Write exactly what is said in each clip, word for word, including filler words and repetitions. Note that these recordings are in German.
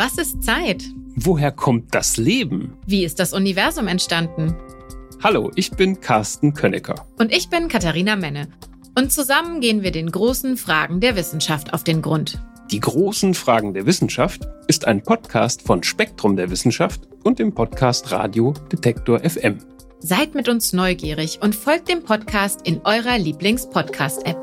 Was ist Zeit? Woher kommt das Leben? Wie ist das Universum entstanden? Hallo, ich bin Carsten Könnecker. Und ich bin Katharina Menne. Und zusammen gehen wir den großen Fragen der Wissenschaft auf den Grund. Die großen Fragen der Wissenschaft ist ein Podcast von Spektrum der Wissenschaft und dem Podcast Radio Detektor F M. Seid mit uns neugierig und folgt dem Podcast in eurer Lieblings-Podcast-App.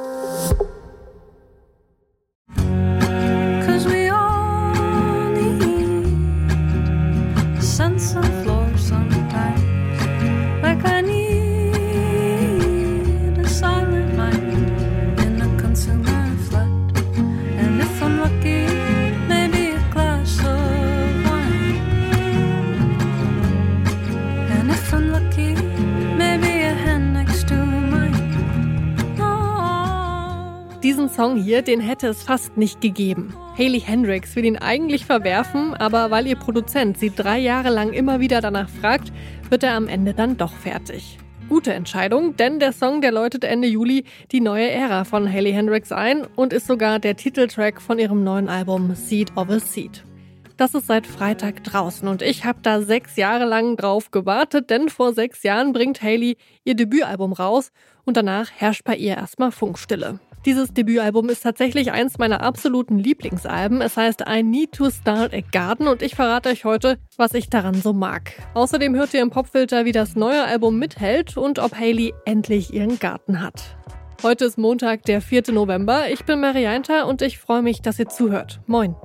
Diesen Song hier, den hätte es fast nicht gegeben. Hayley Hendrix will ihn eigentlich verwerfen, aber weil ihr Produzent sie drei Jahre lang immer wieder danach fragt, wird er am Ende dann doch fertig. Gute Entscheidung, denn der Song, der läutet Ende Juli die neue Ära von Hayley Hendrix ein und ist sogar der Titeltrack von ihrem neuen Album Seed of a Seed. Das ist seit Freitag draußen und ich habe da sechs Jahre lang drauf gewartet, denn vor sechs Jahren bringt Hayley ihr Debütalbum raus und danach herrscht bei ihr erstmal Funkstille. Dieses Debütalbum ist tatsächlich eins meiner absoluten Lieblingsalben. Es heißt I Need to Start a Garden und ich verrate euch heute, was ich daran so mag. Außerdem hört ihr im Popfilter, wie das neue Album mithält und ob Hayley endlich ihren Garten hat. Heute ist Montag, der vierte November. Ich bin Marianta und ich freue mich, dass ihr zuhört. Moin!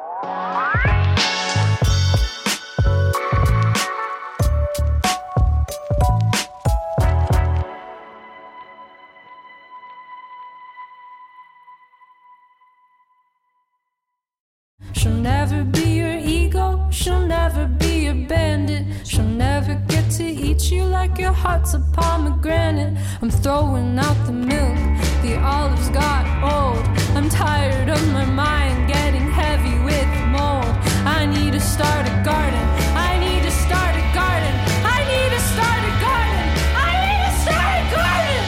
She'll never be your ego, she'll never be your bandit. She'll never get to eat you like your heart's a pomegranate. I'm throwing out the milk, the olives got old. I'm tired of my mind getting heavy with mold. I need to start a garden, I need to start a garden. I need to start a garden, I need to start a garden.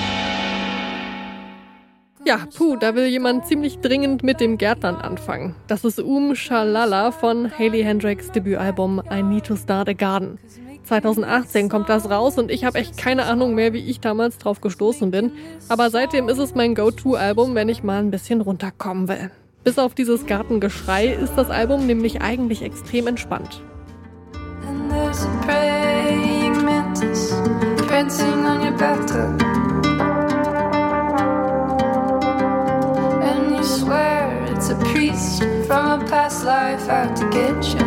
Ja, puh, da will jemand ziemlich dringend mit dem Gärtnern anfangen. Das ist Um Shalala von Hayley Hendrix' Debütalbum I Need to Start a Garden. zwanzig achtzehn kommt das raus und ich habe echt keine Ahnung mehr, wie ich damals drauf gestoßen bin. Aber seitdem ist es mein Go-To-Album, wenn ich mal ein bisschen runterkommen will. Bis auf dieses Gartengeschrei ist das Album nämlich eigentlich extrem entspannt. And there's a praying mantis prancing on your bathtub. And you swear it's a priest from a past life out to get you.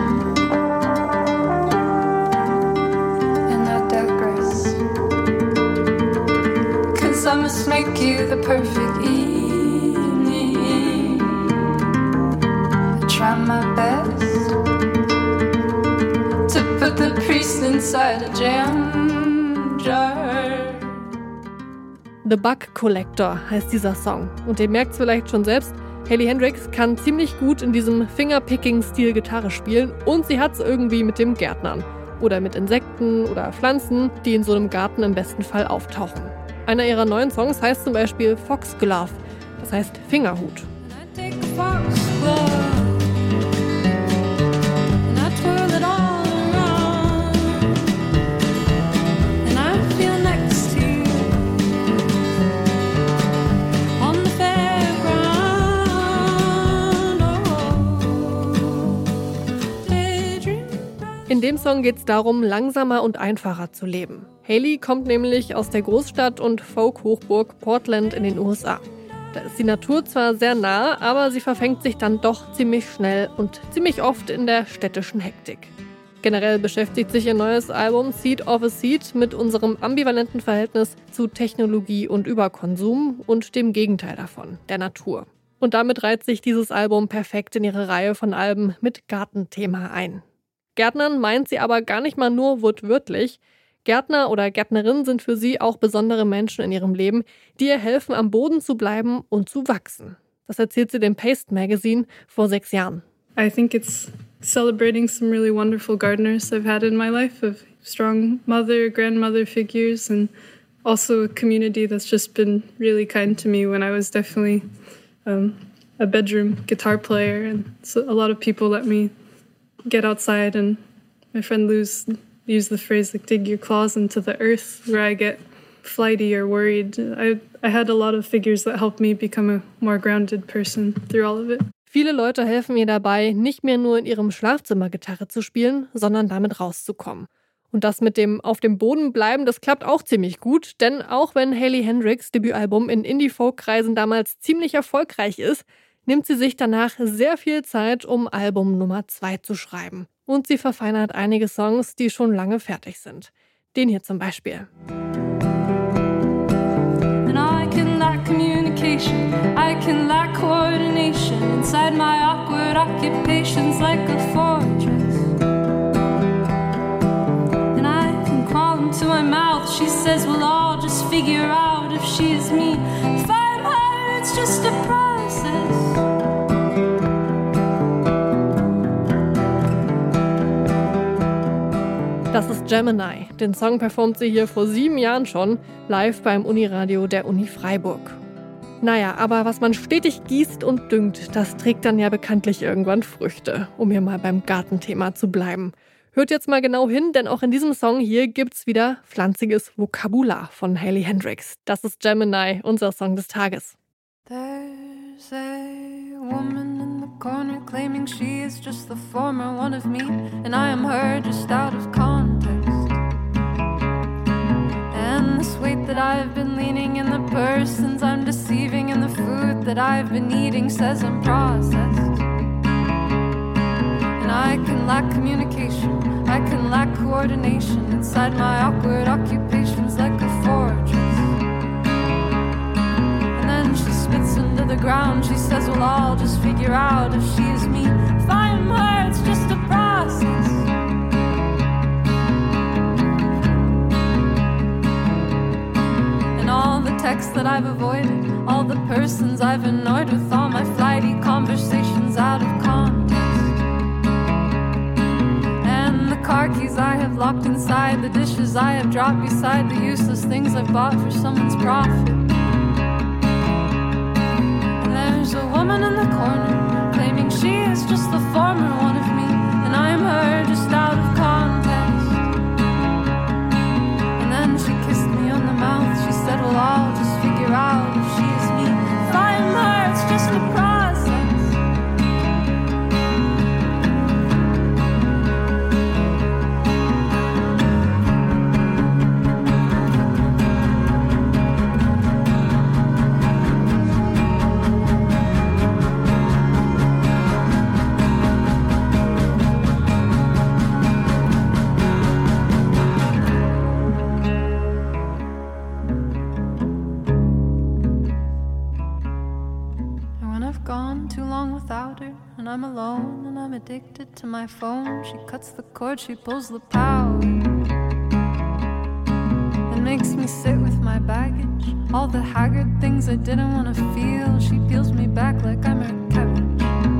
And I digress, 'cause I must make you the perfect evening. I try my best to put the priest inside a jam jar. The Bug Collector heißt dieser Song. Und ihr merkt es vielleicht schon selbst, Hayley Hendrix kann ziemlich gut in diesem Fingerpicking-Stil Gitarre spielen und sie hat es irgendwie mit dem Gärtnern. Oder mit Insekten oder Pflanzen, die in so einem Garten im besten Fall auftauchen. Einer ihrer neuen Songs heißt zum Beispiel Foxglove, das heißt Fingerhut. I take a foxglove and I twirl it all around, and I feel next to you on the fairground. Oh, daydream. In dem Song geht es darum, langsamer und einfacher zu leben. Hayley kommt nämlich aus der Großstadt und Folk-Hochburg Portland in den U S A. Da ist die Natur zwar sehr nah, aber sie verfängt sich dann doch ziemlich schnell und ziemlich oft in der städtischen Hektik. Generell beschäftigt sich ihr neues Album Seed of a Seed mit unserem ambivalenten Verhältnis zu Technologie und Überkonsum und dem Gegenteil davon, der Natur. Und damit reiht sich dieses Album perfekt in ihre Reihe von Alben mit Gartenthema ein. Gärtnern meint sie aber gar nicht mal nur wortwörtlich. Gärtner oder Gärtnerinnen sind für sie auch besondere Menschen in ihrem Leben, die ihr helfen, am Boden zu bleiben und zu wachsen. Das erzählt sie dem Paste Magazine vor sechs Jahren. I think it's celebrating some really wonderful gardeners I've had in my life, of strong mother, grandmother figures, and also a community that's just been really kind to me when I was definitely um, a bedroom guitar player, and so a lot of people let me get outside, and my friend Luz used the phrase like dig your claws into the earth, where I get flighty or worried. I, I had a lot of figures that helped me become a more grounded person through all of it. Viele Leute helfen ihr dabei, nicht mehr nur in ihrem Schlafzimmer Gitarre zu spielen, sondern damit rauszukommen. Und das mit dem auf dem Boden bleiben, das klappt auch ziemlich gut, denn auch wenn Hayley Hendricks Debütalbum in Indie-Folk-Kreisen damals ziemlich erfolgreich ist, nimmt sie sich danach sehr viel Zeit, um Album Nummer zwei zu schreiben. Und sie verfeinert einige Songs, die schon lange fertig sind. Den hier zum Beispiel. Communication, I can lack coordination inside my awkward occupations like a fortress. And I can crawl into my mouth. She says we'll all just figure out if she is me. If I'm her, it's just a process. Das ist Gemini. Den Song performt sie hier vor sieben Jahren schon, live beim Uniradio der Uni Freiburg. Naja, aber was man stetig gießt und düngt, das trägt dann ja bekanntlich irgendwann Früchte, um hier mal beim Gartenthema zu bleiben. Hört jetzt mal genau hin, denn auch in diesem Song hier gibt's wieder pflanziges Vokabular von Hayley Hendricks. Das ist Gemini, unser Song des Tages. There's a woman in the corner claiming she is just the former one of me, and I am her just out of context. And this weight that I've been leaning in the persons I'm deceiving, and the food that I've been eating says I'm processed. And I can lack communication, I can lack coordination inside my awkward occupations like a fortress. And then she spits into the ground, she says we'll all just figure out if she is me. If I'm her, it's just a process. And all the texts that I've avoided, all the persons I've annoyed with, all my flighty conversations out of context. And the car keys I have locked inside, the dishes I have dropped beside, the useless things I've bought for someone's profit. There's a woman in the corner claiming she is just the former one of me, and I'm her just out of context. And then she kissed me on the mouth, she said we'll all just figure out if she is me. If I'm her, it's just a process. Gone too long without her, and I'm alone, and I'm addicted to my phone. She cuts the cord, she pulls the power, and makes me sit with my baggage, all the haggard things I didn't want to feel. She peels me back like I'm her cabbage.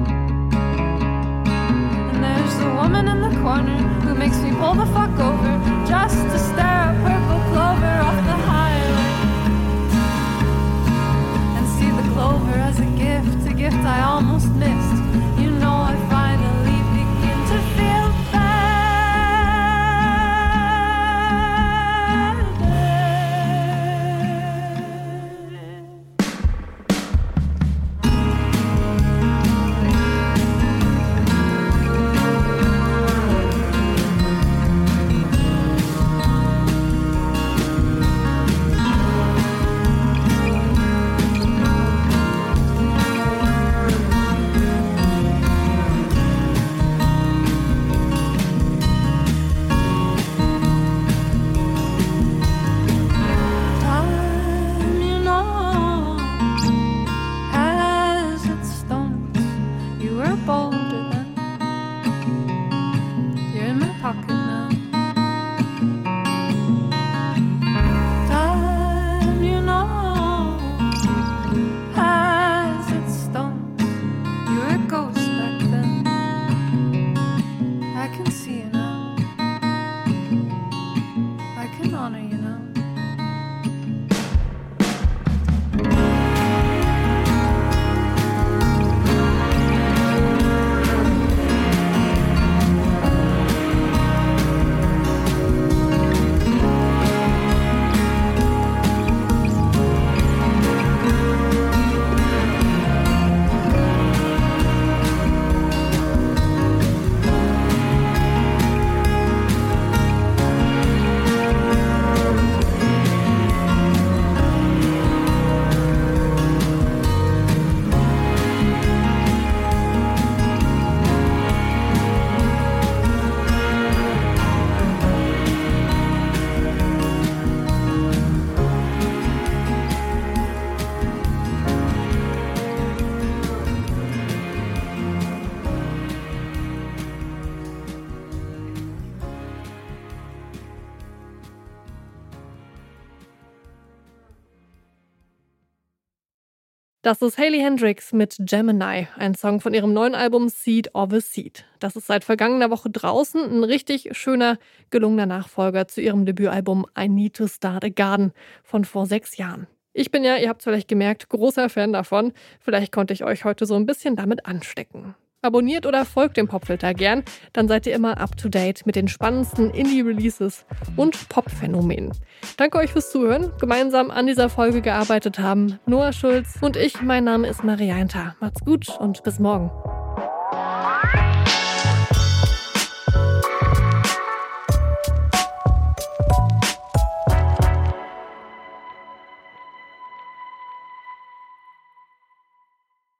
And there's the woman in the corner who makes me pull the fuck over just to stare at purple clover off the highway and see the clover as a gift. Gift I almost missed. You know I finally begin to feel Das ist Hailey Hendrix mit Gemini, ein Song von ihrem neuen Album Seed of a Seed. Das ist seit vergangener Woche draußen, ein richtig schöner, gelungener Nachfolger zu ihrem Debütalbum I Need to Start a Garden von vor sechs Jahren. Ich bin ja, ihr habt es vielleicht gemerkt, großer Fan davon. Vielleicht konnte ich euch heute so ein bisschen damit anstecken. Abonniert oder folgt dem Popfilter gern, dann seid ihr immer up to date mit den spannendsten Indie-Releases und Pop-Phänomenen. Danke euch fürs Zuhören. Gemeinsam an dieser Folge gearbeitet haben Noah Schulz und ich. Mein Name ist Maria Hinter. Macht's gut und bis morgen.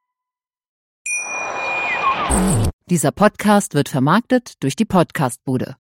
Dieser Podcast wird vermarktet durch die Podcast-Bude.